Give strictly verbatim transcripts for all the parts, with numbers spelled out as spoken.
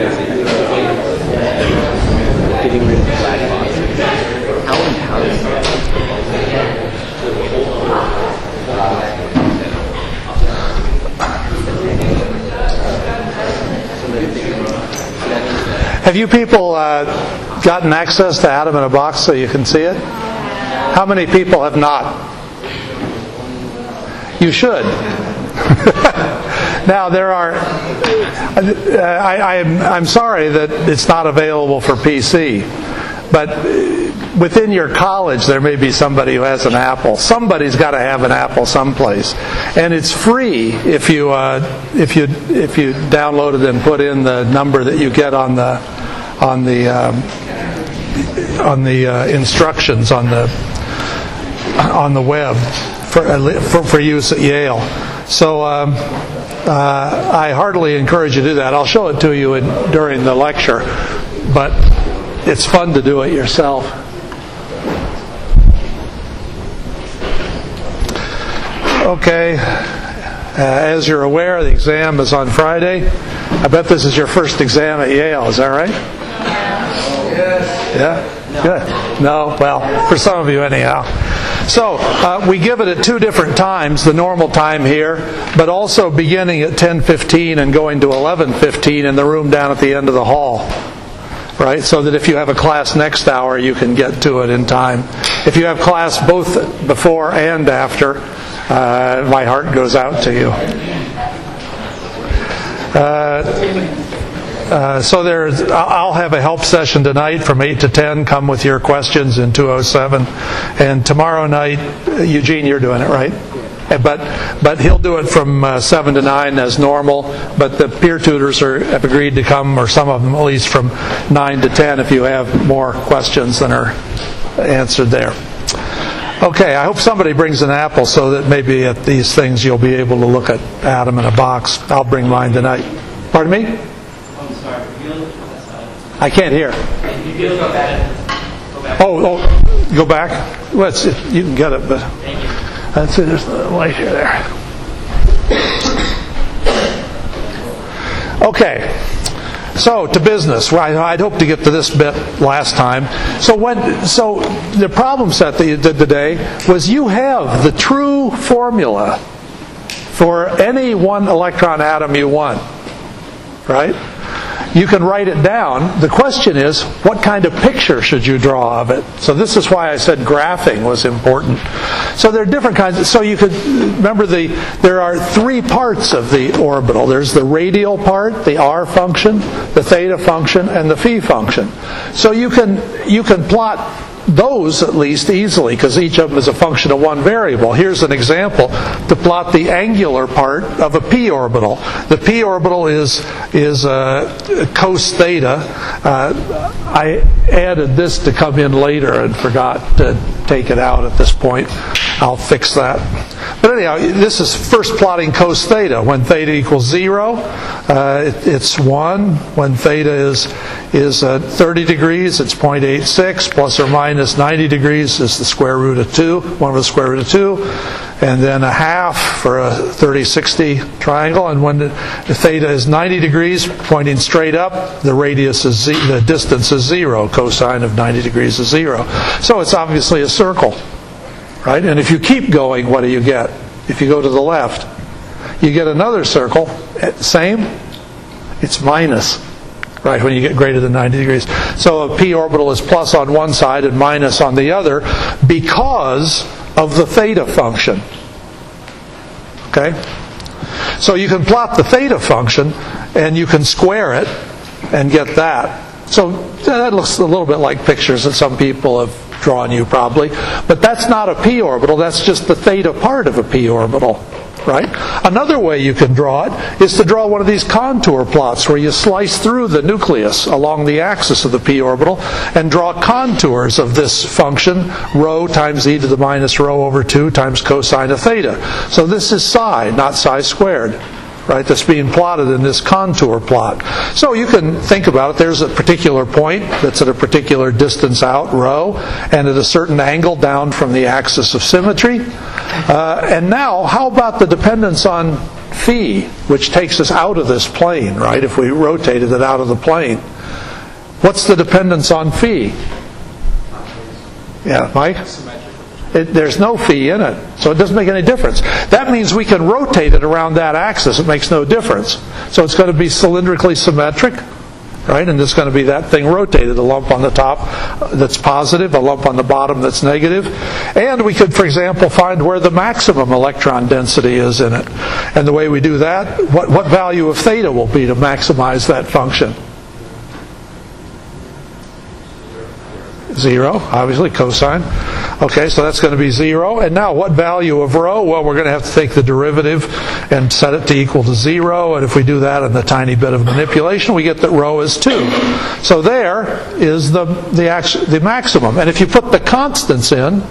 Getting rid of the black boxes. How empowering. Have you people uh, gotten access to Atom in a Box so you can see it? How many people have not? You should. Now there are. I, I am. I'm sorry that it's not available for P C, but within your college there may be somebody who has an Apple. Somebody's got to have an Apple someplace, and it's free if you uh, if you if you download it and put in the number that you get on the on the um, on the uh, instructions on the on the web for for, for use at Yale. So. Um, Uh, I heartily encourage you to do that. I'll show it to you in, during the lecture, but it's fun to do it yourself. Okay, uh, as you're aware, the exam is on Friday. I bet this is your first exam at Yale, is that right? Yes. Yeah? Good. No? Well, for some of you anyhow. So, uh, we give it at two different times, the normal time here, but also beginning at ten fifteen and going to eleven fifteen in the room down at the end of the hall. Right? So that if you have a class next hour, you can get to it in time. If you have class both before and after, uh, my heart goes out to you. Uh, Uh, so there's, I'll have a help session tonight from eight to ten. Come with your questions in two oh seven. And tomorrow night, Eugene, you're doing it, right? But but he'll do it from uh, seven to nine as normal. But the peer tutors are, have agreed to come, or some of them at least, from nine to ten if you have more questions than are answered there. Okay, I hope somebody brings an Apple so that maybe at these things you'll be able to look at Atom in a Box. I'll bring mine tonight. Pardon me? I can't hear. Oh, oh, go back. Let's. You can get it, but that's it. There's the light here. There. Okay. So to business. I'd hoped to get to this bit last time. So when, so the problem set that you did today was you have the true formula for any one electron atom you want, right? You can write it down. The question is, what kind of picture should you draw of it? So this is why I said graphing was important. So there are different kinds. Of, so you could remember the there are three parts of the orbital. There's the radial part, the R function, the theta function, and the phi function. So you can you can plot those at least easily, because each of them is a function of one variable. Here's an example to plot the angular part of a p orbital. The p orbital is is uh, cos theta. Uh, I added this to come in later and forgot to take it out at this point. I'll fix that. But anyhow, this is first plotting cos theta. When theta equals zero, uh, it, it's one. When theta is is uh, thirty degrees, it's zero point eight six. Plus or minus ninety degrees is the square root of two. one over the square root of two. And then a half for a thirty sixty triangle. And when the, the theta is ninety degrees, pointing straight up, the radius is z- the distance is zero. Cosine of ninety degrees is zero. So it's obviously a circle. Right? And if you keep going, what do you get? If you go to the left, you get another circle. Same? It's minus. Right, when you get greater than ninety degrees. So a p orbital is plus on one side and minus on the other because of the theta function. Okay? So you can plot the theta function and you can square it and get that. So that looks a little bit like pictures that some people have drawn you probably. But that's not a p orbital, that's just the theta part of a p orbital. Right? Another way you can draw it is to draw one of these contour plots where you slice through the nucleus along the axis of the p orbital and draw contours of this function, rho times e to the minus rho over two times cosine of theta. So this is psi, not psi squared. Right, that's being plotted in this contour plot. So you can think about it. There's a particular point that's at a particular distance out, rho, and at a certain angle down from the axis of symmetry. Uh, and now, how about the dependence on phi, which takes us out of this plane, right? If we rotated it out of the plane. What's the dependence on phi? Yeah, Mike? It, there's no phi in it, so it doesn't make any difference. That means we can rotate it around that axis. It makes no difference. So it's going to be cylindrically symmetric, right? And it's going to be that thing rotated, a lump on the top that's positive, a lump on the bottom that's negative. And we could, for example, find where the maximum electron density is in it. And the way we do that, what, what value of theta will be to maximize that function? Zero, obviously, cosine. Okay, so that's going to be zero. And now what value of rho? Well, we're going to have to take the derivative and set it to equal to zero. And if we do that in a tiny bit of manipulation, we get that rho is two. So there is the, the, act- the maximum. And if you put the constants in,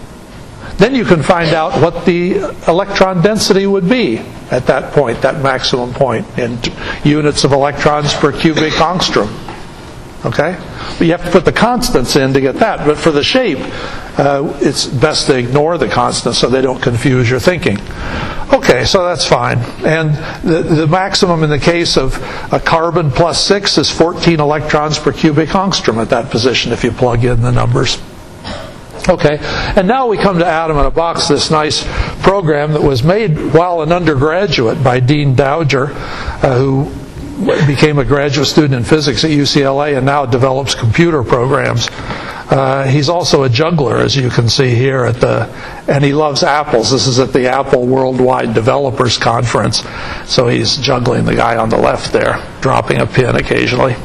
then you can find out what the electron density would be at that point, that maximum point, in t- units of electrons per cubic angstrom. Okay? But you have to put the constants in to get that. But for the shape, uh, it's best to ignore the constants so they don't confuse your thinking. Okay, so that's fine. And the, the maximum in the case of a carbon plus six is fourteen electrons per cubic angstrom at that position if you plug in the numbers. Okay, and now we come to Atom in a Box, this nice program that was made while an undergraduate by Dean Dowger, uh, who became a graduate student in physics at U C L A and now develops computer programs. Uh, he's also a juggler, as you can see here, at the, and he loves apples. This is at the Apple Worldwide Developers Conference. So he's juggling the guy on the left there, dropping a pin occasionally.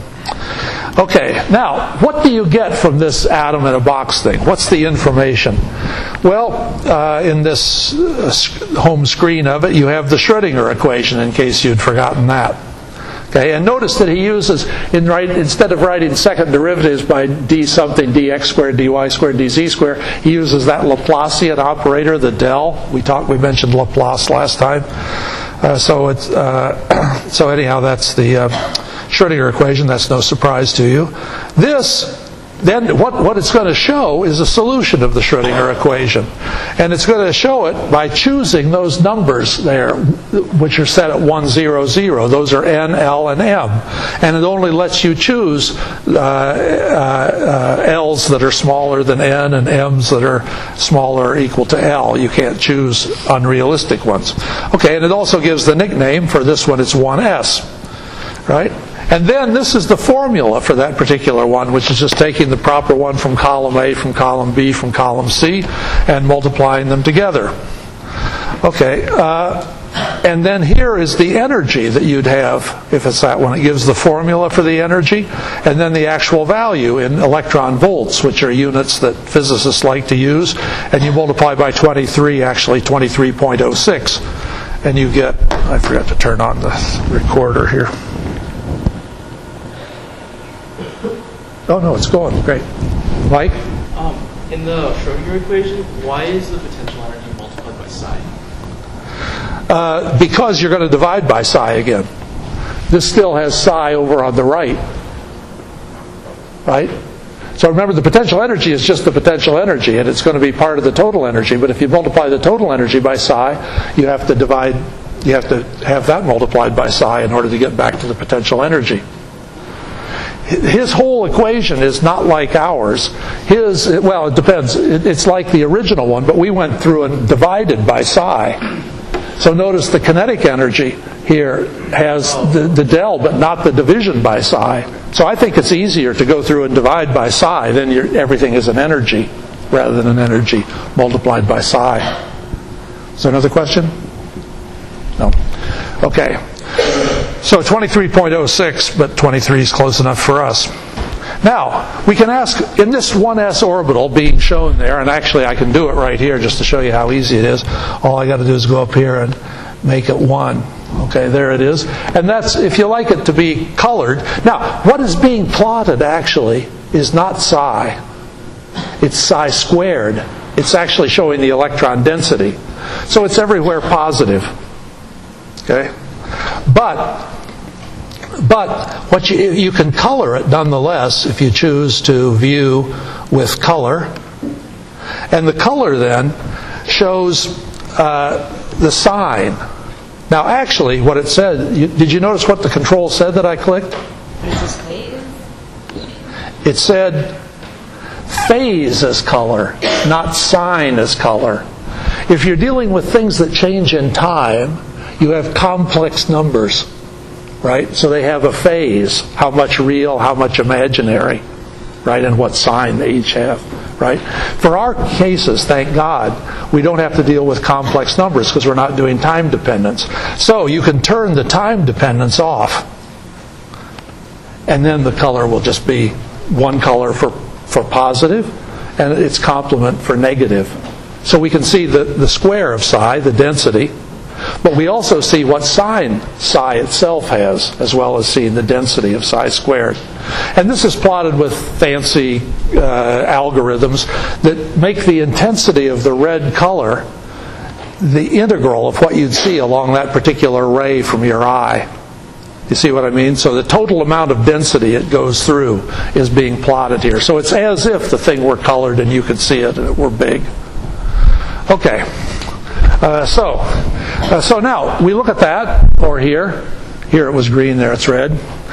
Okay, now, what do you get from this atom in a box thing? What's the information? Well, uh, in this uh, home screen of it, you have the Schrödinger equation, in case you'd forgotten that. Okay, and notice that he uses, in right, instead of writing second derivatives by d something, dx squared, dy squared, dz squared, he uses that Laplacian operator, the del. We talked, we mentioned Laplace last time. Uh, so it's uh, so anyhow, that's the uh, Schrödinger equation. That's no surprise to you. This. Then what, what it's going to show is a solution of the Schrödinger equation. And it's going to show it by choosing those numbers there, which are set at one, zero, zero. Those are n, l, and m. And it only lets you choose uh, uh, uh, l's that are smaller than n and m's that are smaller or equal to l. You can't choose unrealistic ones. Okay, and it also gives the nickname for this one, it's one s. Right? And then this is the formula for that particular one, which is just taking the proper one from column A, from column B, from column C, and multiplying them together. Okay, uh, and then here is the energy that you'd have if it's that one. It gives the formula for the energy, and then the actual value in electron volts, which are units that physicists like to use, and you multiply by twenty-three, actually twenty-three point oh six, and you get, I forgot to turn on the recorder here. Oh, no, it's going. Great. Mike? Um, in the Schrödinger equation, why is the potential energy multiplied by psi? Uh, because you're going to divide by psi again. This still has psi over on the right. Right? So remember, the potential energy is just the potential energy, and it's going to be part of the total energy. But if you multiply the total energy by psi, you have to divide, you have to have that multiplied by psi in order to get back to the potential energy. His whole equation is not like ours. His, well, it depends. It's like the original one, but we went through and divided by psi. So notice the kinetic energy here has the, the del, but not the division by psi. So I think it's easier to go through and divide by psi, then you're, everything is an energy, rather than an energy multiplied by psi. Is there another question? No. Okay. So twenty-three point oh six, but twenty-three is close enough for us. Now, we can ask, in this one s orbital being shown there, and actually I can do it right here just to show you how easy it is. All I got to do is go up here and make it one. Okay, there it is. And that's, if you like it to be colored. Now, what is being plotted actually is not psi. It's psi squared. It's actually showing the electron density. So it's everywhere positive. Okay? But, but what you, you can color it nonetheless if you choose to view with color. And the color then shows uh, the sign. Now actually, what it said, you, did you notice what the control said that I clicked? It said phase as color, not sign as color. If you're dealing with things that change in time, you have complex numbers, right? So they have a phase, how much real, how much imaginary, right? And what sign they each have, right? For our cases, thank God, we don't have to deal with complex numbers because we're not doing time dependence. So you can turn the time dependence off, and then the color will just be one color for, for positive and its complement for negative. So we can see the, the square of psi, the density, but we also see what sign psi itself has, as well as seeing the density of psi squared. And this is plotted with fancy uh, algorithms that make the intensity of the red color the integral of what you'd see along that particular ray from your eye. You see what I mean? So the total amount of density it goes through is being plotted here. So it's as if the thing were colored and you could see it and it were big. Okay. Uh, so, uh, so now we look at that, or here. Here it was green, there it's red.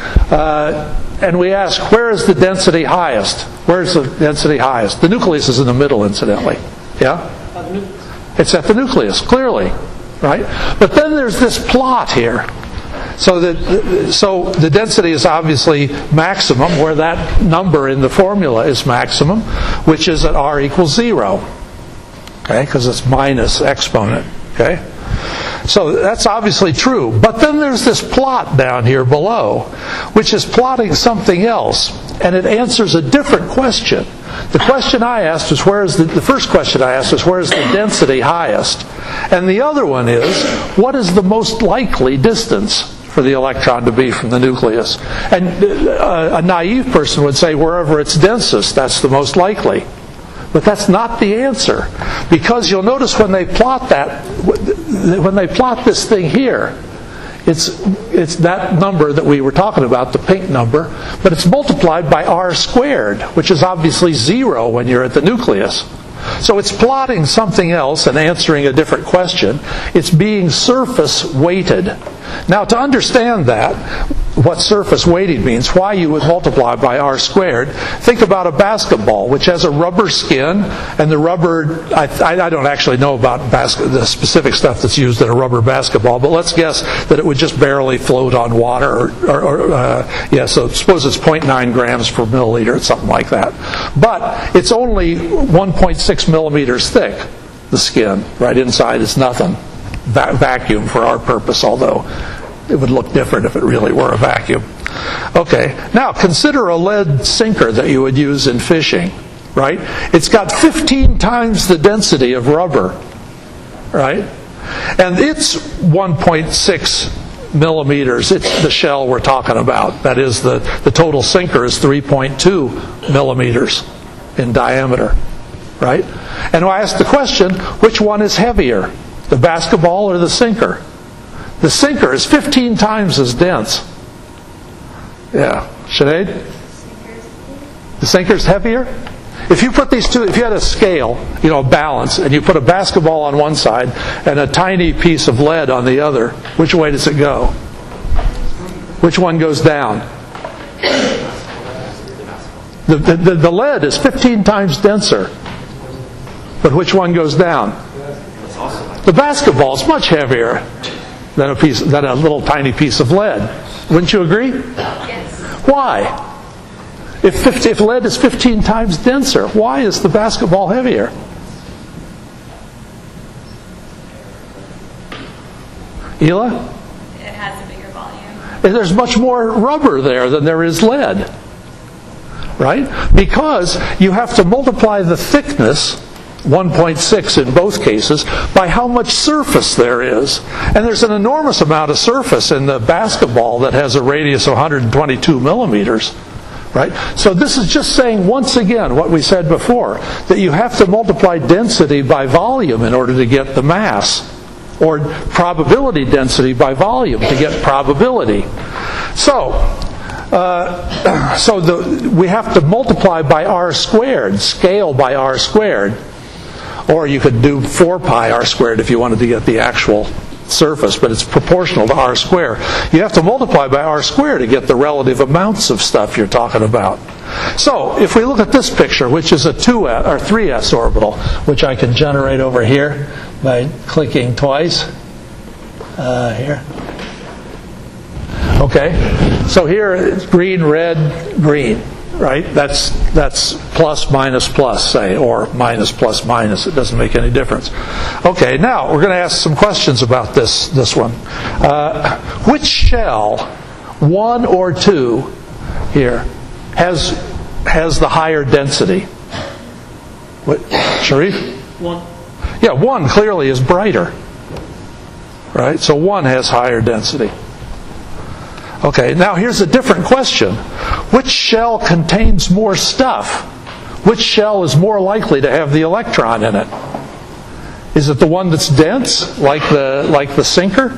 Uh, and we ask, where is the density highest? Where is the density highest? The nucleus is in the middle, incidentally. Yeah? It's at the nucleus, clearly. Right? But then there's this plot here. So the, so the density is obviously maximum, where that number in the formula is maximum, which is at r equals zero. Okay, because it's minus exponent. Okay, so that's obviously true. But then there's this plot down here below, which is plotting something else, and it answers a different question. The question I asked was where is the, the first question I asked was where is the density highest, and the other one is what is the most likely distance for the electron to be from the nucleus? And a, a naive person would say wherever it's densest, that's the most likely. But that's not the answer, because you'll notice when they plot that, when they plot this thing here, it's it's that number that we were talking about, the pink number, but it's multiplied by r squared, which is obviously zero when you're at the nucleus. So it's plotting something else and answering a different question. It's being surface weighted. Now, to understand that, what surface weighting means, why you would multiply by r squared, think about a basketball, which has a rubber skin, and the rubber, I, I don't actually know about basket, the specific stuff that's used in a rubber basketball, but let's guess that it would just barely float on water, or, or, or uh, yeah, so suppose it's zero point nine grams per milliliter, something like that. But it's only one point six millimeters thick, the skin. Right inside is nothing. Va- vacuum for our purpose, although it would look different if it really were a vacuum. Okay, now consider a lead sinker that you would use in fishing, right? It's got fifteen times the density of rubber, right? And it's one point six millimeters. It's the shell we're talking about. That is, the, the total sinker is three point two millimeters in diameter, right? And I asked the question, which one is heavier, the basketball or the sinker? The sinker is fifteen times as dense. Yeah. Sinead? The sinker's heavier? If you put these two, if you had a scale, you know, a balance, and you put a basketball on one side and a tiny piece of lead on the other, which way does it go? Which one goes down? The, the, the lead is fifteen times denser. But which one goes down? The basketball is much heavier than a piece, than a little tiny piece of lead. Wouldn't you agree? Yes. Why? If, fifty, if lead is fifteen times denser, why is the basketball heavier? Ela? It has a bigger volume. And there's much more rubber there than there is lead. Right? Because you have to multiply the thickness, one point six in both cases, by how much surface there is. And there's an enormous amount of surface in the basketball that has a radius of one hundred twenty-two millimeters. Right? So this is just saying once again what we said before, that you have to multiply density by volume in order to get the mass, or probability density by volume to get probability. So, uh, so the, we have to multiply by r squared, scale by r squared. Or you could do four pi r squared if you wanted to get the actual surface, but it's proportional to r squared. You have to multiply by r squared to get the relative amounts of stuff you're talking about. So, if we look at this picture, which is a two S or three S orbital, which I can generate over here by clicking twice. Uh, here. Okay. So here it's green, red, green. Right? That's that's plus, minus, plus, say, or minus, plus, minus. It doesn't make any difference. Okay, now we're going to ask some questions about this this one. Uh, which shell, one or two, here, has has the higher density? What, Sharif? One. Yeah, one clearly is brighter. Right? So one has higher density. Okay, now here's a different question. Which shell contains more stuff? Which shell is more likely to have the electron in it? Is it the one that's dense, like the like the sinker?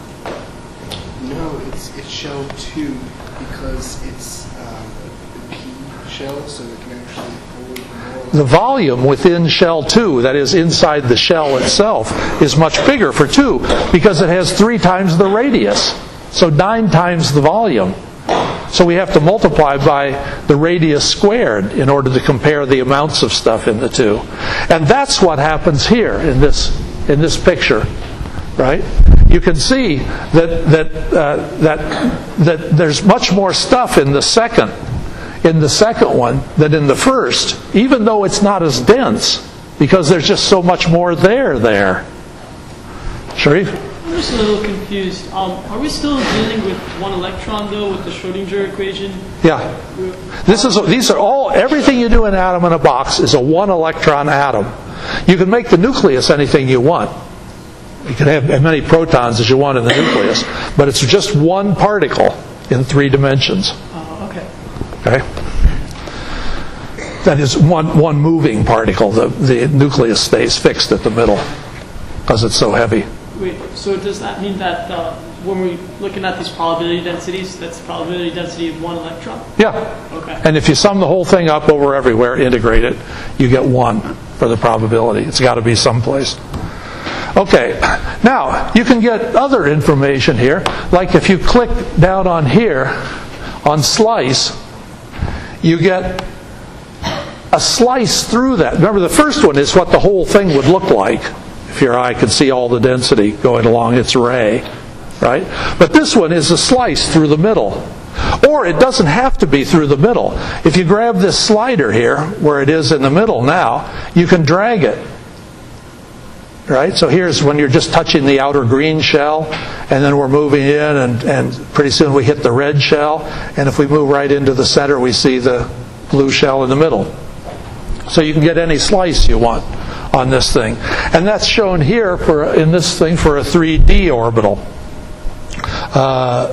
No, it's it's shell two because it's um, the P shell, so it can actually hold more. The volume within shell two, that is inside the shell itself, is much bigger for two because it has three times the radius. So nine times the volume. So we have to multiply by the radius squared in order to compare the amounts of stuff in the two. And that's what happens here in this in this picture, right? You can see that that uh, that that there's much more stuff in the second in the second one than in the first, even though it's not as dense, because there's just so much more there there. Sharif? I'm just a little confused. Um, are we still dealing with one electron, though, with the Schrodinger equation? Yeah. This is these are all everything you do in atom in a box is a one electron atom. You can make the nucleus anything you want. You can have as many protons as you want in the nucleus, but it's just one particle in three dimensions. Uh, okay. Okay. That is one one moving particle. The the nucleus stays fixed at the middle because it's so heavy. Wait, so does that mean that uh, when we're looking at these probability densities, that's the probability density of one electron? Yeah. Okay. And if you sum the whole thing up over everywhere, integrate it, you get one for the probability. It's got to be someplace. Okay. Now, you can get other information here. Like if you click down on here, on slice, you get a slice through that. Remember, the first one is what the whole thing would look like. If your eye could see all the density going along its ray, right? But this one is a slice through the middle. Or it doesn't have to be through the middle. If you grab this slider here, where it is in the middle now, you can drag it. Right? So here's when you're just touching the outer green shell, and then we're moving in, and, and pretty soon we hit the red shell, and if we move right into the center, we see the blue shell in the middle. So you can get any slice you want on this thing. And that's shown here for in this thing for a three D orbital. Uh,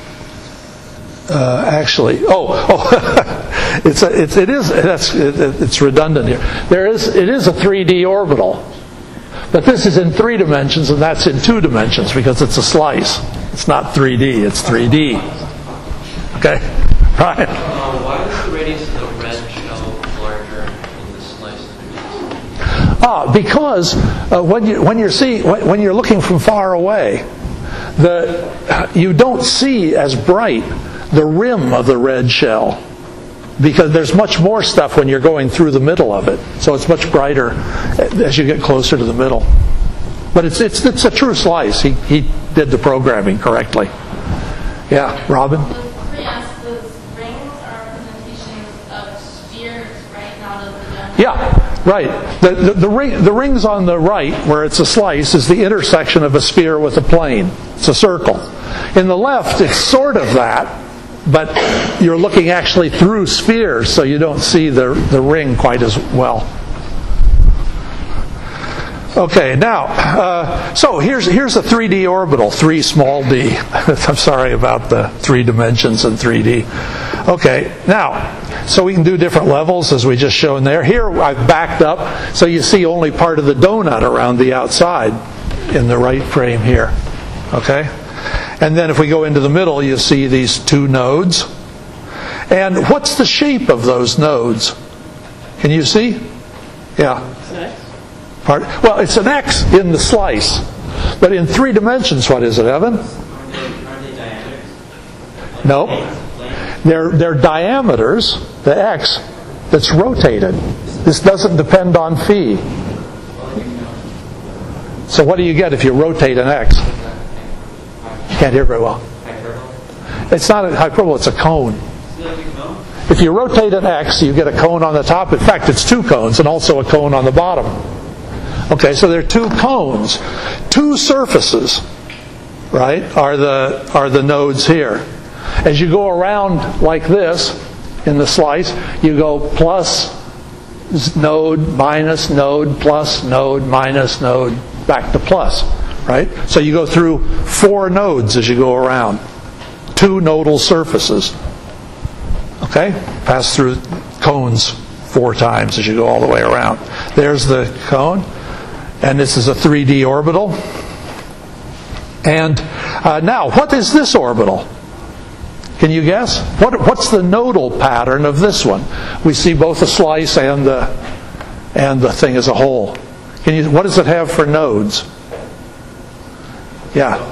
uh, actually, oh, oh it's a, it's it is that's it, it's redundant here. There is it is a three D orbital, but this is in three dimensions and that's in two dimensions because it's a slice. It's not three D. It's three D. Okay, right. Uh, why is the radius of the red shell larger in the slice? Ah, because uh, when you when you're see when, when you're looking from far away, the you don't see as bright the rim of the red shell because there's much more stuff when you're going through the middle of it. So it's much brighter as you get closer to the middle. But it's it's it's a true slice. He he did the programming correctly. Yeah, Robin. Yeah, right. The, the, the, ring, the rings on the right, where it's a slice, is the intersection of a sphere with a plane. It's a circle. In the left, it's sort of that, but you're looking actually through spheres, so you don't see the, the ring quite as well. Okay, now, uh, so here's here's a three D orbital, three small d. I'm sorry about the three dimensions in three D. Okay, now, so we can do different levels as we just shown there. Here I've backed up, so you see only part of the donut around the outside in the right frame here. Okay? And then if we go into the middle, you see these two nodes. And what's the shape of those nodes? Can you see? Yeah. Part, well, it's an X in the slice. But in three dimensions, what is it, Evan? No. They're, they're diameters, the x, that's rotated. This doesn't depend on phi. So what do you get if you rotate an x? Can't hear very well. It's not a hyperbola, it's a cone. If you rotate an x, you get a cone on the top. In fact, it's two cones and also a cone on the bottom. Okay, so there are two cones. Two surfaces, right, are the, are the nodes here. As you go around like this in the slice, you go plus node, minus node, plus node, minus node, back to plus, right? So you go through four nodes as you go around. Two nodal surfaces. Okay? Pass through cones four times as you go all the way around. There's the cone. And this is a three D orbital. And uh, now, what is this orbital? Can you guess? What, what's the nodal pattern of this one? We see both the slice and the and the thing as a whole. Can you? What does it have for nodes? Yeah.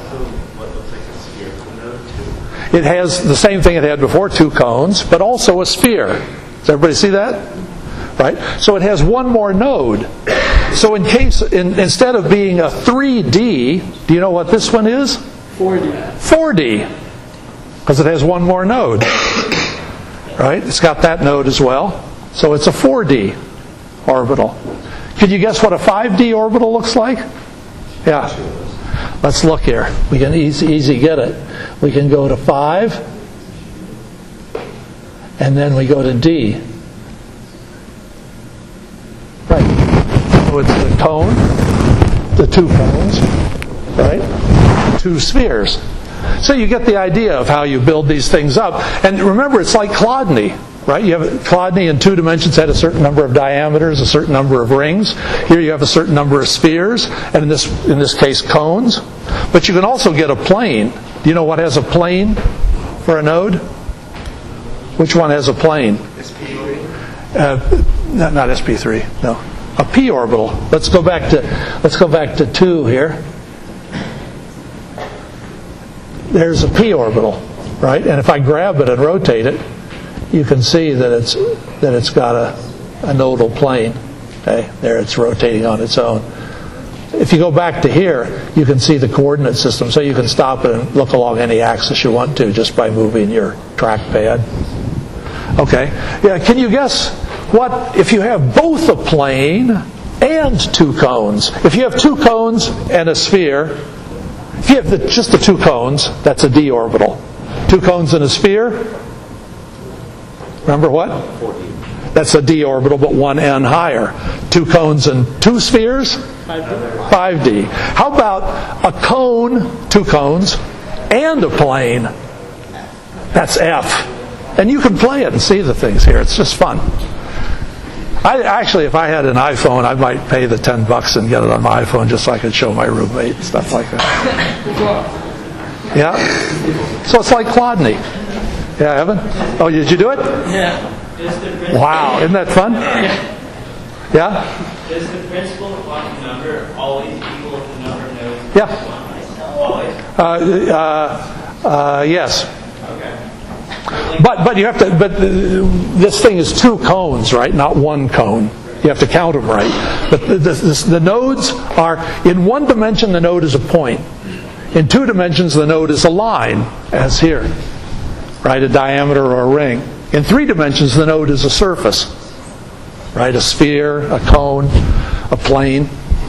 It has the same thing it had before, two cones, but also a sphere. Does everybody see that? Right? So it has one more node. So in case, in, instead of being a three D, do you know what this one is? four D. four D. Because it has one more node. Right? It's got that node as well. So it's a four D orbital. Can you guess what a five D orbital looks like? Yeah. Let's look here. We can easy, easy get it. We can go to five, and then we go to D. Right. So it's the cone, the two cones, right? Two spheres. So you get the idea of how you build these things up. And remember, it's like Chladni, right? You have Chladni in two dimensions had a certain number of diameters, a certain number of rings. Here you have a certain number of spheres, and in this in this case, cones. But you can also get a plane. Do you know what has a plane for a node? Which one has a plane? S P three. Uh, not, not S P three. No, a p orbital. Let's go back to let's go back to two here. There's a p orbital, right? And if I grab it and rotate it, you can see that it's that it's got a, a nodal plane. Okay, there it's rotating on its own. If you go back to here, you can see the coordinate system, so you can stop it and look along any axis you want to just by moving your trackpad. Okay, yeah. Can you guess what if you have both a plane and two cones? If you have two cones and a sphere, if you have the, just the two cones, that's a d orbital. Two cones and a sphere. Remember what? That's a d orbital, but one n higher. Two cones and two spheres? five D. How about a cone, two cones, and a plane? That's F. And you can play it and see the things here. It's just fun. I actually, if I had an iPhone, I might pay the ten bucks and get it on my iPhone just so I could show my roommate and stuff like that. Yeah? So it's like Chladni. Yeah, Evan? Oh, did you do it? Yeah. Wow, isn't that fun? Yeah? Does the principle of quantum number always equal the number of nodes? Yeah. Always? Uh, uh, uh, yes. Okay. But but you have to. But this thing is two cones, right? Not one cone. You have to count them right. But the, the, the nodes are in one dimension. The node is a point. In two dimensions, the node is a line, as here, right? A diameter or a ring. In three dimensions, the node is a surface. Right, a sphere, a cone, a plane.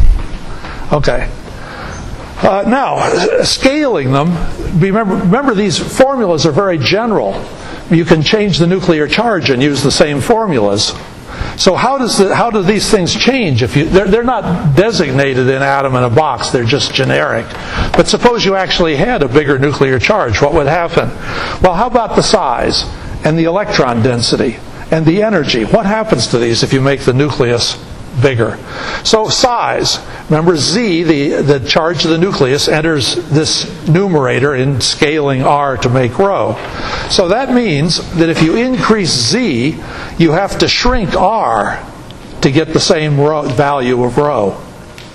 Okay. Uh, now, scaling them, remember, remember these formulas are very general. You can change the nuclear charge and use the same formulas. So how does the, how do these things change? If you, they're, they're not designated in atom in a box, they're just generic. But suppose you actually had a bigger nuclear charge, what would happen? Well, how about the size and the electron density? And the energy. What happens to these if you make the nucleus bigger? So size. Remember Z, the, the charge of the nucleus, enters this numerator in scaling R to make rho. So that means that if you increase Z, you have to shrink R to get the same rho, value of rho.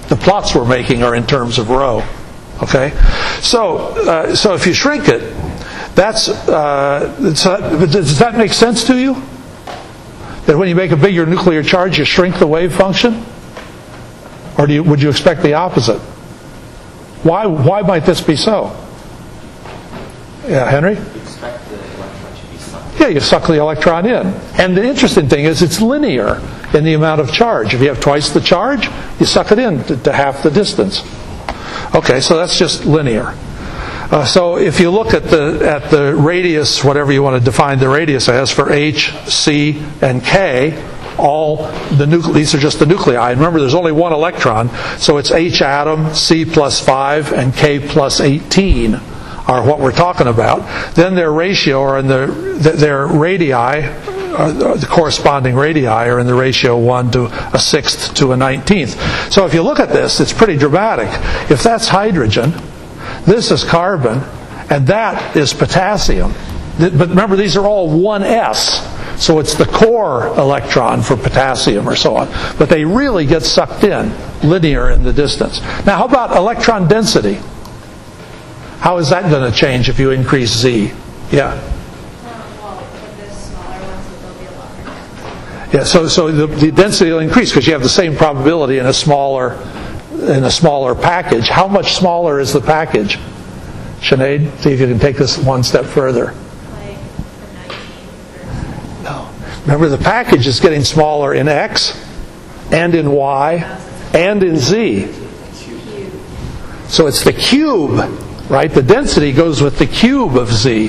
The plots we're making are in terms of rho. Okay? So, uh, so if you shrink it, that's, uh, so does that make sense to you? That when you make a bigger nuclear charge, you shrink the wave function? Or do you, would you expect the opposite? Why, why might this be so? Yeah, Henry? You expect the electron to be sucked. Yeah, you suck the electron in. And the interesting thing is it's linear in the amount of charge. If you have twice the charge, you suck it in to, to half the distance. Okay, so that's just linear. Uh, so if you look at the at the radius, whatever you want to define the radius as for H, C, and K, all the nucle- these are just the nuclei. And remember, there's only one electron, so it's H atom, C plus five, and K plus eighteen are what we're talking about. Then their ratio, or in the their radii, uh, the corresponding radii are in the ratio one to a sixth to a nineteenth. So if you look at this, it's pretty dramatic. If that's hydrogen, this is carbon, and that is potassium. But remember, these are all one s, so it's the core electron for potassium or so on. But they really get sucked in, linear in the distance. Now, how about electron density? How is that going to change if you increase Z? Yeah. Well, with the smaller ones, it'll be a lot more dense. Yeah. So, so the, the density will increase because you have the same probability in a smaller in a smaller package. How much smaller is the package? Sinead, see if you can take this one step further. Like for nineteen. No. Remember, the package is getting smaller in X, and in Y, and in Z. So it's the cube, right? The density goes with the cube of Z.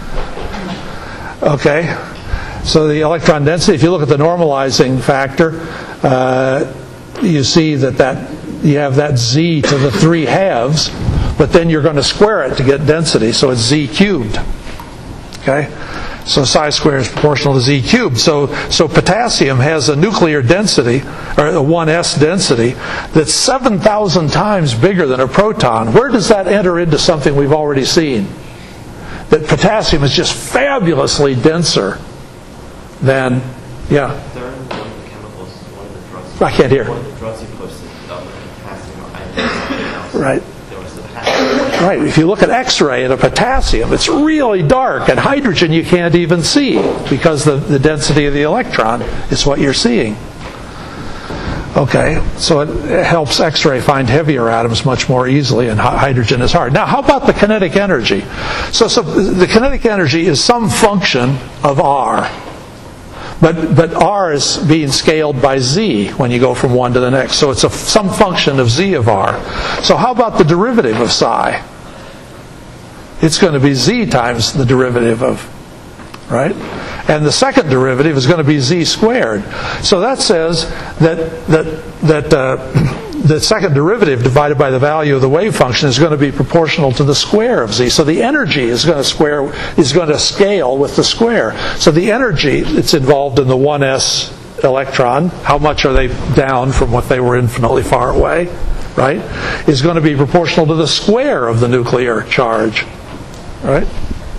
Okay? So the electron density, if you look at the normalizing factor, uh, you see that, that you have that Z to the three halves, but then you're going to square it to get density, so it's Z cubed. Okay? So psi squared is proportional to Z cubed. So, so potassium has a nuclear density, or a one s density, that's seven thousand times bigger than a proton. Where does that enter into something we've already seen? That potassium is just fabulously denser than, yeah. There in one of the chemicals, one of the drugs. I can't hear. One of the drugs you posted dealt with potassium ions. Right. There was the potassium. Right. If you look at X-ray at a potassium, it's really dark, and hydrogen you can't even see because the, the density of the electron is what you're seeing. Okay, so it helps X-ray find heavier atoms much more easily, and hydrogen is hard. Now, how about the kinetic energy? So, so the kinetic energy is some function of R. But, but R is being scaled by Z when you go from one to the next. So it's a, some function of Z of R. So how about the derivative of psi? It's going to be Z times the derivative of, right? And the second derivative is going to be Z squared. So that says that, that, that uh, the second derivative divided by the value of the wave function is going to be proportional to the square of Z. So the energy is going to square is going to scale with the square. So the energy that's involved in the one s electron, how much are they down from what they were infinitely far away, right, is going to be proportional to the square of the nuclear charge, right?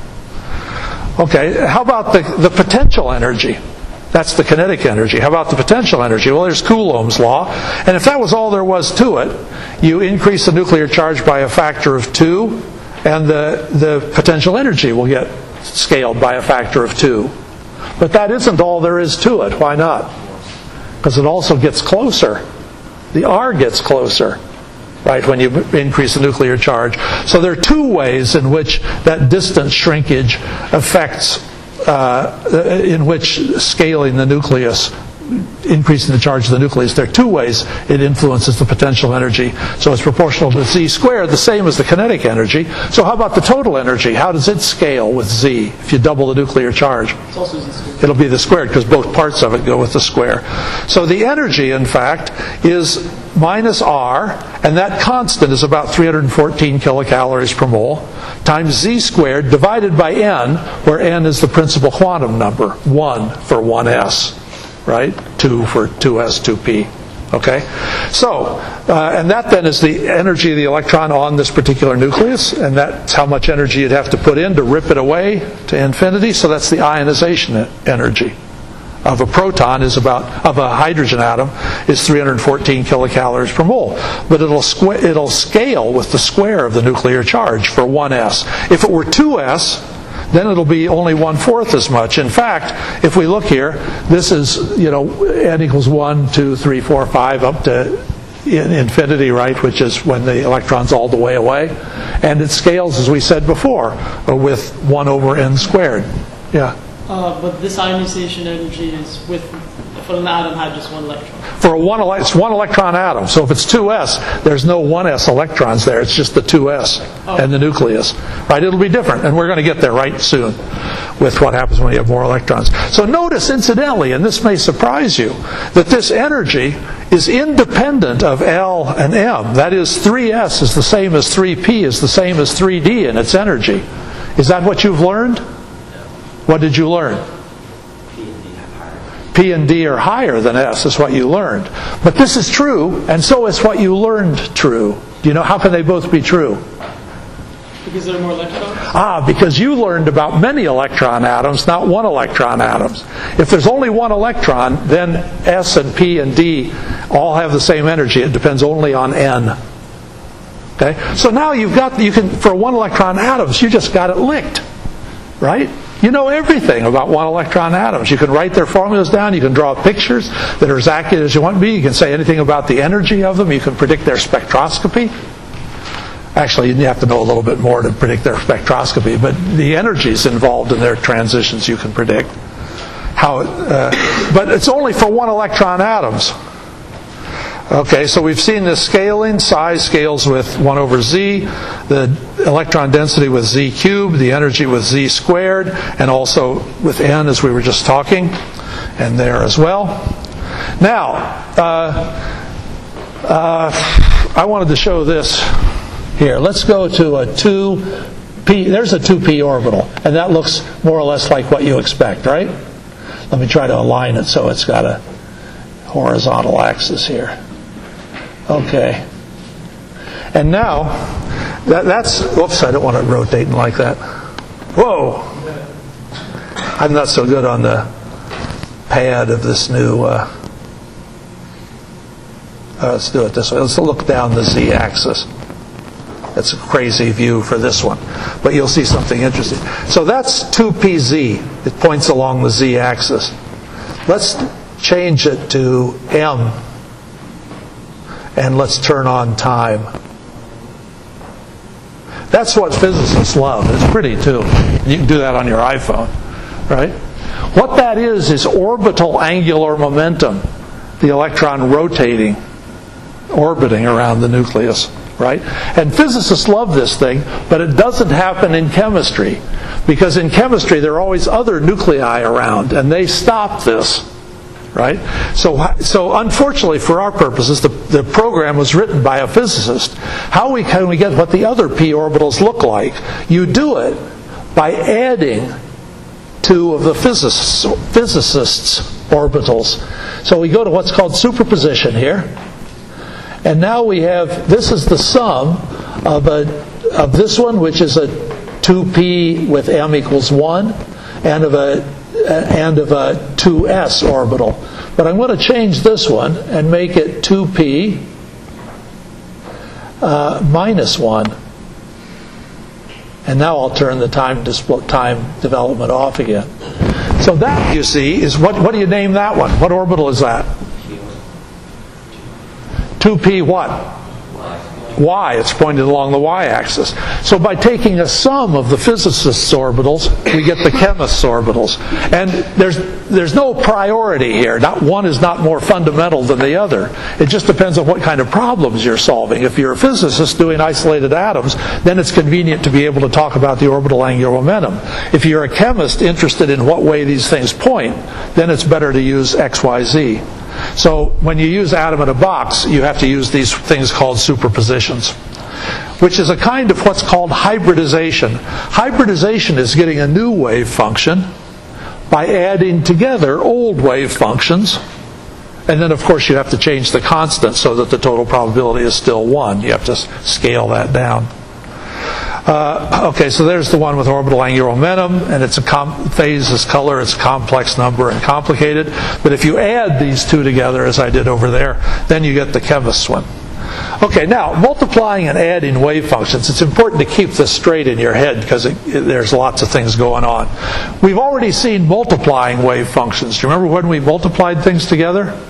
Okay, how about the, the potential energy? That's the kinetic energy. How about the potential energy? Well, there's Coulomb's law. And if that was all there was to it, you increase the nuclear charge by a factor of two, and the, the potential energy will get scaled by a factor of two. But that isn't all there is to it. Why not? Because it also gets closer. The R gets closer, right, when you increase the nuclear charge. So there are two ways in which that distance shrinkage affects Uh, in which scaling the nucleus, increasing the charge of the nucleus, there are two ways it influences the potential energy. So it's proportional to Z squared, the same as the kinetic energy. So how about the total energy? How does it scale with Z if you double the nuclear charge? It's also Z squared. It'll be the squared because both parts of it go with the square. So the energy, in fact, is minus R, and that constant is about three hundred fourteen kilocalories per mole, times Z squared divided by N, where N is the principal quantum number, one for one s, right? two for two s, two p. Okay? So, uh, and that then is the energy of the electron on this particular nucleus, and that's how much energy you'd have to put in to rip it away to infinity. So that's the ionization energy of a proton is about, of a hydrogen atom, is three hundred fourteen kilocalories per mole. But it'll squ- it'll scale with the square of the nuclear charge for one s. If it were two s, then it'll be only one-fourth as much. In fact, if we look here, this is, you know, n equals one, two, three, four, five, up to in infinity, right, which is when the electron's all the way away. And it scales, as we said before, with one over n squared. Yeah. Uh, but this ionization energy is with, if an atom had just one electron. For a one, it's one electron atom. So if it's two s, there's no one s electrons there. It's just the two s Oh. and the nucleus. Right? It'll be different. And we're going to get there right soon with what happens when you have more electrons. So notice, incidentally, and this may surprise you, that this energy is independent of L and M. That is, three s is the same as three p is the same as three d in its energy. Is that what you've learned? What did you learn? P and D are higher than S is what you learned. But this is true, and so is what you learned true. Do you know how can they both be true? Because there are more electrons? Ah, because you learned about many electron atoms, not one electron atoms. If there's only one electron, then S and P and D all have the same energy. It depends only on N. Okay? So now you've got, you can, for one electron atoms, you just got it licked. Right? You know everything about one electron atoms. You can write their formulas down. You can draw pictures that are as accurate as you want to be. You can say anything about the energy of them. You can predict their spectroscopy. Actually, you have to know a little bit more to predict their spectroscopy, but the energies involved in their transitions you can predict. How, uh, but it's only for one electron atoms. Okay, so we've seen this scaling. Size scales with one over z, the electron density with z cubed, the energy with z squared, and also with n, as we were just talking, and there as well. Now, uh, uh, I wanted to show this here. Let's go to a two p. There's a two p orbital, and that looks more or less like what you expect, right? Let me try to align it so it's got a horizontal axis here. Okay. And now, that, that's, whoops, I don't want it rotating like that. Whoa! I'm not so good on the pad of this new, uh, uh, let's do it this way. Let's look down the z-axis. That's a crazy view for this one. But you'll see something interesting. So that's two p z. It points along the z-axis. Let's change it to m. And let's turn on time. That's what physicists love. It's pretty too. You can do that on your iPhone, right? What that is is orbital angular momentum. The electron rotating, orbiting around the nucleus, right? And physicists love this thing, but it doesn't happen in chemistry. Because in chemistry there are always other nuclei around, and they stop this. Right? So, so unfortunately for our purposes, the, the program was written by a physicist. How we, can we get what the other p orbitals look like? You do it by adding two of the physicists, physicists' orbitals. So we go to what's called superposition here. And now we have, this is the sum of, a, of this one, which is a two p with m equals one, and of a and of a two s orbital. But I'm going to change this one and make it two p uh, minus one. And now I'll turn the time display, time development off again. So that, you see, is what, what do you name that one? What orbital is that? two p what? Y. It's pointed along the y-axis. So by taking a sum of the physicists' orbitals, we get the chemists' orbitals. And there's there's no priority here. Not one is not more fundamental than the other. It just depends on what kind of problems you're solving. If you're a physicist doing isolated atoms, then it's convenient to be able to talk about the orbital angular momentum. If you're a chemist interested in what way these things point, then it's better to use X, Y, Z. So when you use atom in a box, you have to use these things called superpositions, which is a kind of what's called hybridization. Hybridization is getting a new wave function by adding together old wave functions. And then, of course, you have to change the constant so that the total probability is still one. You have to scale that down. Uh, okay, so there's the one with orbital angular momentum, and it's a com- phase is color, it's a complex number and complicated. But if you add these two together, as I did over there, then you get the chemist's one. Okay, now, multiplying and adding wave functions. It's important to keep this straight in your head because it, it, there's lots of things going on. We've already seen multiplying wave functions. Do you remember when we multiplied things together?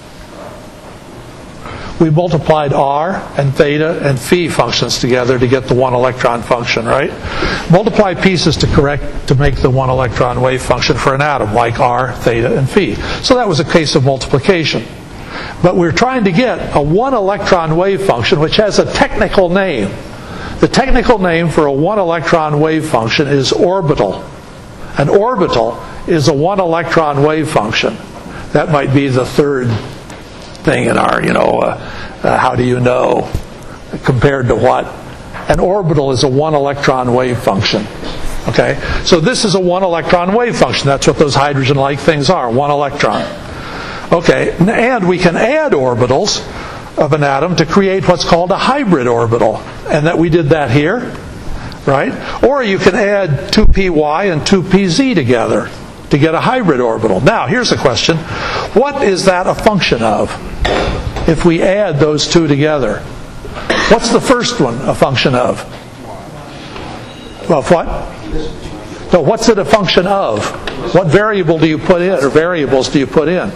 We multiplied R and theta and phi functions together to get the one electron function, right? Multiply pieces to correct to make the one electron wave function for an atom, like R, theta, and phi. So that was a case of multiplication. But we're trying to get a one electron wave function which has a technical name. The technical name for a one electron wave function is orbital. An orbital is a one electron wave function. That might be the third thing in our, you know, uh, uh, how do you know, compared to what? An orbital is a one electron wave function. Okay? So this is a one electron wave function. That's what those hydrogen-like things are, one electron. Okay, and we can add orbitals of an atom to create what's called a hybrid orbital. And that we did that here, right? Or you can add two p y and two p z together to get a hybrid orbital. Now, here's a question. What is that a function of if we add those two together? What's the first one a function of? Well, what? No, what's it a function of? What variable do you put in, or variables do you put in?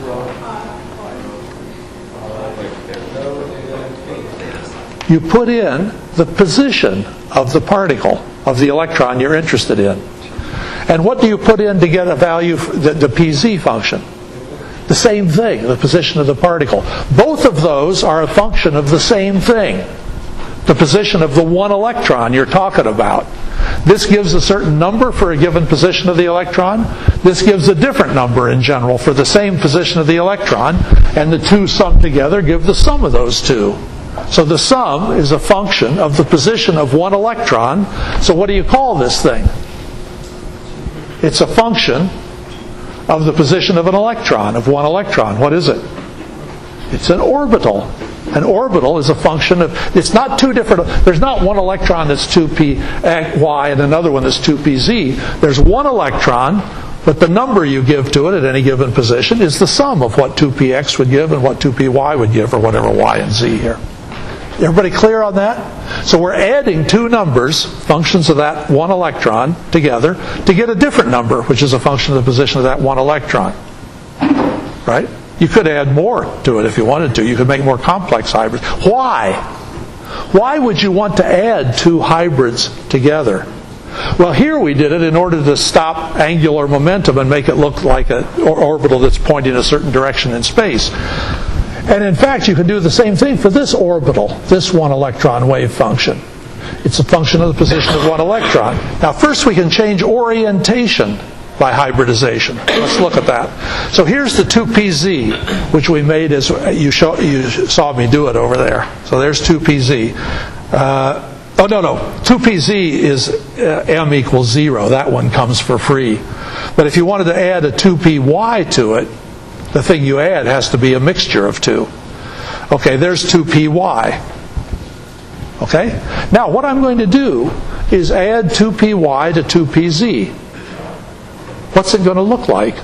You put in the position of the particle, of the electron you're interested in. And what do you put in to get a value, the, the P Z function? The same thing, the position of the particle. Both of those are a function of the same thing, the position of the one electron you're talking about. This gives a certain number for a given position of the electron. This gives a different number in general for the same position of the electron. And the two summed together give the sum of those two. So the sum is a function of the position of one electron. So what do you call this thing? It's a function of the position of an electron, of one electron. What is it? It's an orbital. An orbital is a function of, it's not two different, there's not one electron that's two p y and another one that's two p z. There's one electron, but the number you give to it at any given position is the sum of what two p x would give and what two p y would give, or whatever y and z here. Everybody clear on that? So we're adding two numbers, functions of that one electron, together to get a different number, which is a function of the position of that one electron. Right? You could add more to it if you wanted to. You could make more complex hybrids. Why? Why would you want to add two hybrids together? Well, here we did it in order to stop angular momentum and make it look like an orbital that's pointing a certain direction in space. And in fact, you can do the same thing for this orbital, this one electron wave function. It's a function of the position of one electron. Now, first we can change orientation by hybridization. Let's look at that. So here's the two p z, which we made as you, show, you saw me do it over there. So there's two p z. Uh, oh, no, no. two p z is uh, m equals zero. That one comes for free. But if you wanted to add a two p y to it, the thing you add has to be a mixture of two. Okay, there's two p y. Okay? Now, what I'm going to do is add two p y to two p z. What's it going to look like?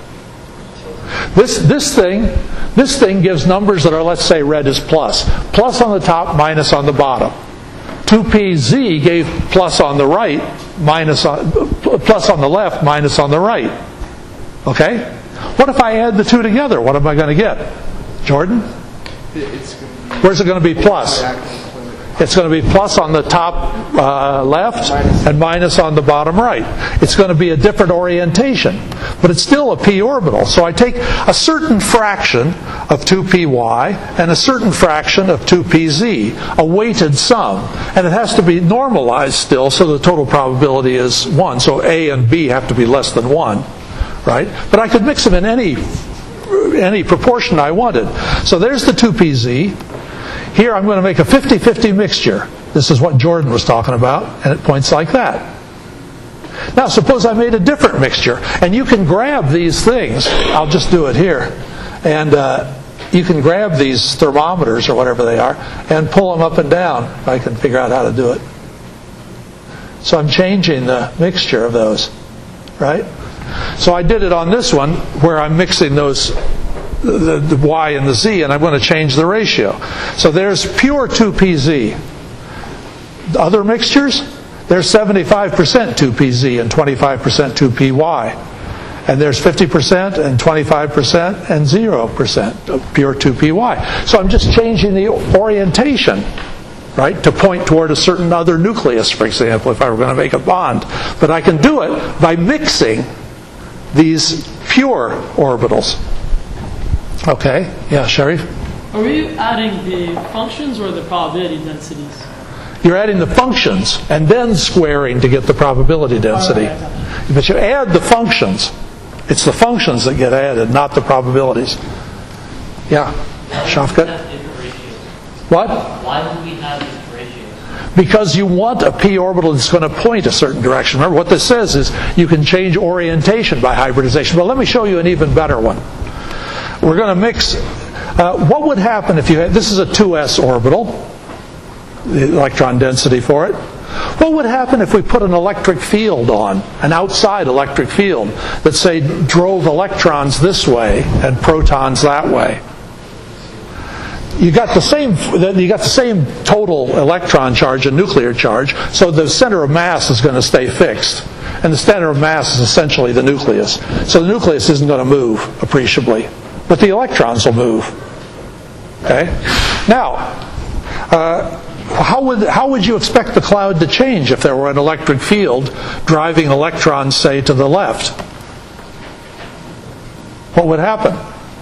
This, this thing, this thing gives numbers that are, let's say, red is plus. Plus on the top, minus on the bottom. two p z gave plus on the right, minus on, plus on the left, minus on the right. Okay? What if I add the two together? What am I going to get? Jordan? It's going to be, where's it going to be plus? It's going to be plus on the top uh, left and minus on the bottom right. It's going to be a different orientation, but it's still a p orbital. So I take a certain fraction of two p y and a certain fraction of two p z, a weighted sum, and it has to be normalized still, so the total probability is one. So A and B have to be less than one, right? But I could mix them in any any proportion I wanted. So there's the two p z. Here I'm going to make a fifty-fifty mixture. This is what Jordan was talking about, and it points like that. Now suppose I made a different mixture, and you can grab these things. I'll just do it here. And uh, you can grab these thermometers, or whatever they are, and pull them up and down. I can figure out how to do it. So I'm changing the mixture of those, right? So I did it on this one where I'm mixing those, the, the Y and the Z, and I'm going to change the ratio. So there's pure two P Z. Other mixtures, there's seventy-five percent two P Z and twenty-five percent two P Y. And there's fifty percent and twenty-five percent and zero percent of pure two P Y. So I'm just changing the orientation, right, to point toward a certain other nucleus, for example, if I were going to make a bond. But I can do it by mixing these pure orbitals. Okay? Yeah, Sharif? Are we adding the functions or the probability densities? You're adding the functions and then squaring to get the probability density. All right. But you add the functions. It's the functions that get added, not the probabilities. Yeah, Shafkat? What? Why would we have these ratios? Because you want a p orbital that's going to point a certain direction. Remember, what this says is you can change orientation by hybridization. But let me show you an even better one. We're going to mix. Uh, what would happen if you had, this is a two s orbital, the electron density for it. What would happen if we put an electric field on, an outside electric field, that, say, drove electrons this way and protons that way? You got the same. You got the same total electron charge and nuclear charge, so the center of mass is going to stay fixed, and the center of mass is essentially the nucleus. So the nucleus isn't going to move appreciably, but the electrons will move. Okay. Now. Uh, How would, how would you expect the cloud to change if there were an electric field driving electrons, say, to the left? What would happen?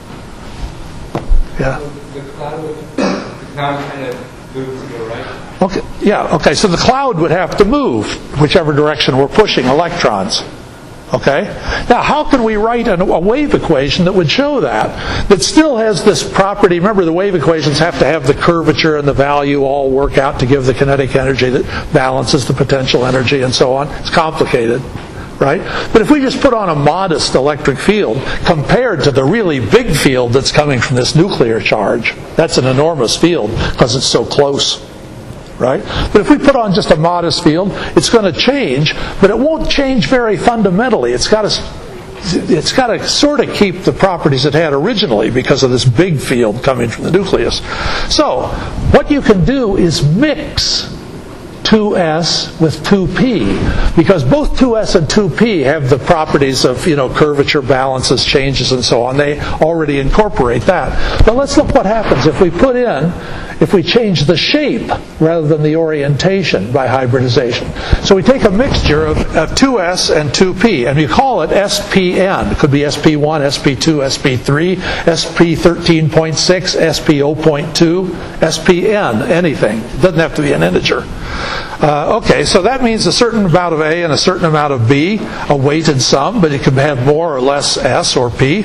Yeah. The cloud would, the cloud kind of moves to the right. Okay. Yeah. Okay. So the cloud would have to move whichever direction we're pushing electrons. Okay? Now, how can we write a wave equation that would show that? That still has this property. Remember, the wave equations have to have the curvature and the value all work out to give the kinetic energy that balances the potential energy and so on. It's complicated, right? But if we just put on a modest electric field compared to the really big field that's coming from this nuclear charge, that's an enormous field because it's so close. Right? But if we put on just a modest field, it's going to change, but it won't change very fundamentally. It's got to, it's got to sort of keep the properties it had originally because of this big field coming from the nucleus. So, what you can do is mix two s with two p, because both two s and two p have the properties of, you know, curvature, balances, changes, and so on. They already incorporate that. But let's look what happens if we put in, if we change the shape rather than the orientation by hybridization. So we take a mixture of, of two s and two p, and we call it S P N. It could be S P one, S P two, S P three, S P thirteen point six, S P zero point two, S P N, anything. It doesn't have to be an integer. Uh, okay, so that means a certain amount of A and a certain amount of B, a weighted sum, but it can have more or less S or P.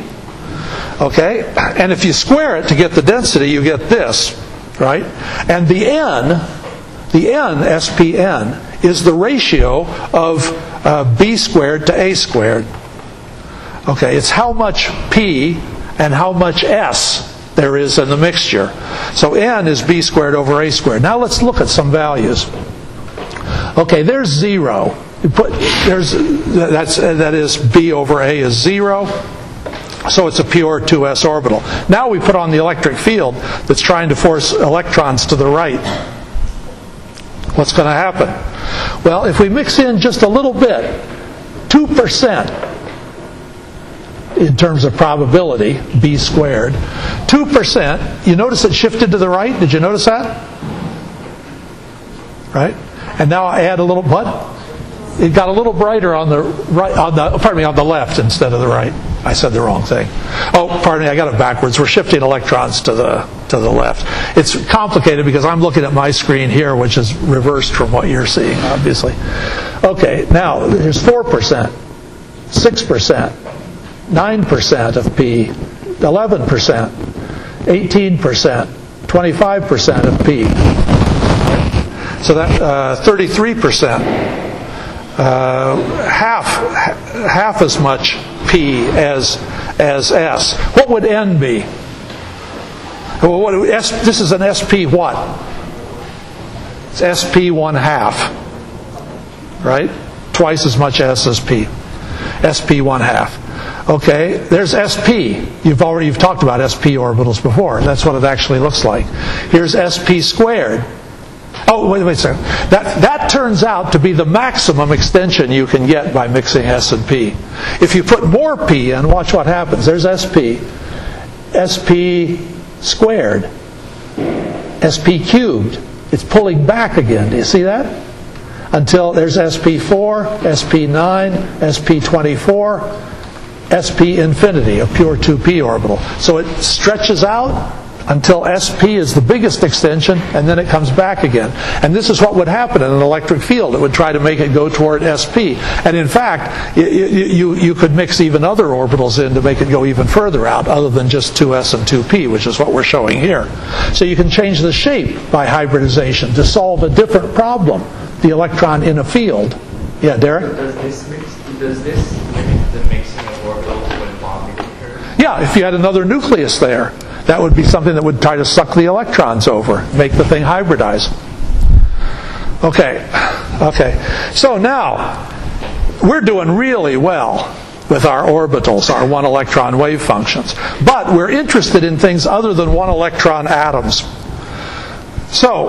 Okay, and if you square it to get the density, you get this, right? And the N, the N, S P N, is the ratio of uh, B squared to A squared. Okay, it's how much P and how much S there is in the mixture. So N is B squared over A squared. Now let's look at some values. Okay, there's zero. You put, there's, that's, that is B over A is zero. So it's a pure two s orbital. Now we put on the electric field that's trying to force electrons to the right. What's going to happen? Well, if we mix in just a little bit, two percent in terms of probability, B squared, two percent, you notice it shifted to the right? Did you notice that? Right? And now I add a little, what? It got a little brighter on the right, on the, pardon me, on the left instead of the right. I said the wrong thing. Oh, pardon me, I got it backwards. We're shifting electrons to the to the left. It's complicated because I'm looking at my screen here, which is reversed from what you're seeing, obviously. Okay, now there's four percent, six percent, nine percent of P, eleven percent, eighteen percent, twenty-five percent of P. So that uh, thirty-three percent, uh, half half as much P as as S. What would N be? Well, what, S, this is an S P what? It's S P one half. right? Twice as much S as P. S P one half. Okay, there's S P. You've already you've talked about S P orbitals before. That's what it actually looks like. Here's S P squared. Oh, wait, wait a second. That, that turns out to be the maximum extension you can get by mixing S and P. If you put more P in, watch what happens. There's S P. S P squared. S P cubed. It's pulling back again. Do you see that? Until there's S P four, S P nine, S P twenty-four, S P infinity, a pure two P orbital. So it stretches out until S P is the biggest extension, and then it comes back again. And this is what would happen in an electric field. It would try to make it go toward S P. And in fact, you, you, you could mix even other orbitals in to make it go even further out, other than just two S and two P, which is what we're showing here. So you can change the shape by hybridization to solve a different problem, the electron in a field. Yeah, Derek? Does this mix, does this mimic the mixing of orbitals when bonding occurs? Yeah, if you had another nucleus there, that would be something that would try to suck the electrons over, make the thing hybridize. Okay, okay. So now, we're doing really well with our orbitals, our one electron wave functions. But we're interested in things other than one electron atoms. So,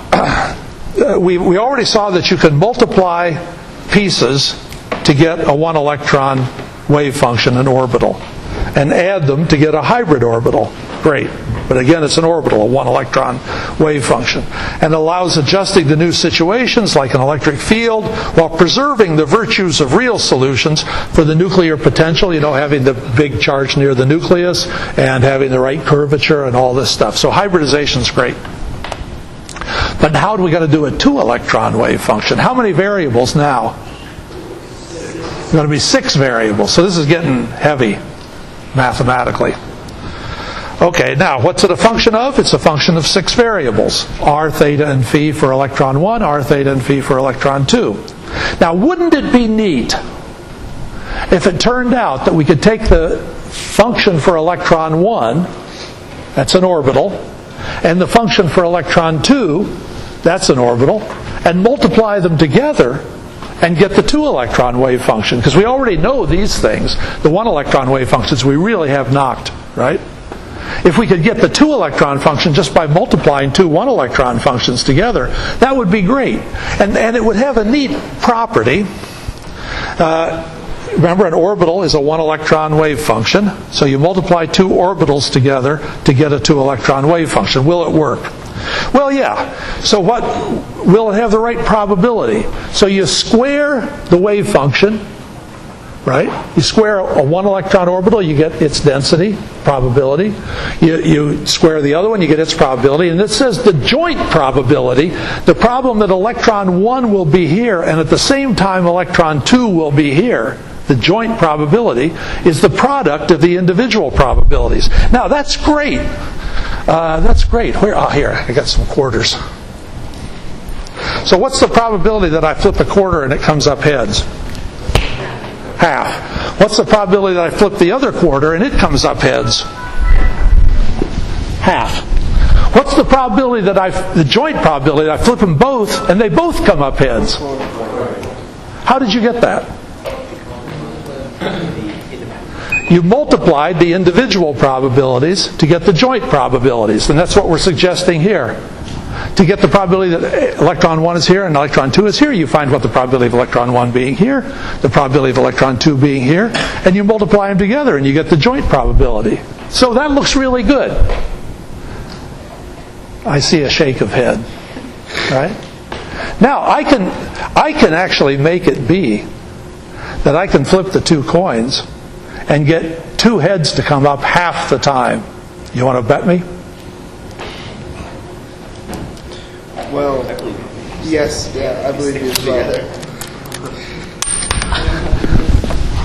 uh, we, we already saw that you can multiply pieces to get a one electron wave function, an orbital, and add them to get a hybrid orbital. Great. But again, it's an orbital, a one electron wave function. And allows adjusting to new situations like an electric field while preserving the virtues of real solutions for the nuclear potential, you know, having the big charge near the nucleus and having the right curvature and all this stuff. So hybridization's great. But how do we got to do a two electron wave function? How many variables now? It's going to be six variables. So this is getting heavy mathematically. Okay, now what's it a function of? It's a function of six variables. R, theta, and phi for electron one, R, theta, and phi for electron two. Now wouldn't it be neat if it turned out that we could take the function for electron one, that's an orbital, and the function for electron two, that's an orbital, and multiply them together and get the two electron wave function? Because we already know these things. The one electron wave functions we really have knocked, right? If we could get the two electron function just by multiplying two one electron functions together, that would be great. And, and it would have a neat property. Uh, remember, an orbital is a one electron wave function. So you multiply two orbitals together to get a two electron wave function. Will it work? Well, yeah. So what will it have the right probability? So you square the wave function, right? You square a one electron orbital, you get its density, probability. You, you square the other one, you get its probability. And it says the joint probability, the problem that electron one will be here and at the same time electron two will be here, the joint probability, is the product of the individual probabilities. Now that's great. Uh, that's great. Where? Oh, here, I got some quarters. So what's the probability that I flip a quarter and it comes up heads? Half. What's the probability that I flip the other quarter and it comes up heads? Half. What's the probability that I, the joint probability that I flip them both and they both come up heads? How did you get that? You multiplied the individual probabilities to get the joint probabilities, and that's what we're suggesting here. To get the probability that electron one is here and electron two is here, you find what the probability of electron one being here, the probability of electron two being here, and you multiply them together and you get the joint probability. So that looks really good. I see a shake of head. Right? Now, I can, I can actually make it be that I can flip the two coins and get two heads to come up half the time. You want to bet me? Well, yes, yeah, I believe you as well.